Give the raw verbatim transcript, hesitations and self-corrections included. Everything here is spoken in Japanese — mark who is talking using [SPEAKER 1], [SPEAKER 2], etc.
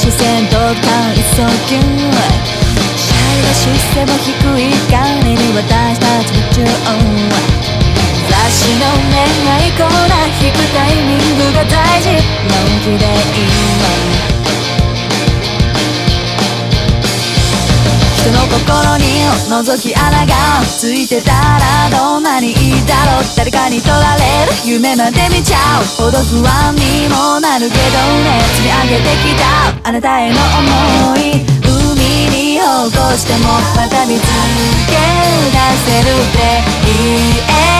[SPEAKER 1] 視線と間一層キュンシャイな視線も低い彼に私たち夢中雑誌の恋愛コーナー引くタイミングが大事のんきでいいわ人の心に覗き穴がついてたらどんなにいいだろう誰かに取られる夢まで見ちゃうほど不安にもなるけどね積み上げてきたあなたへの想い海に落としてもまた見つけ出せるって言え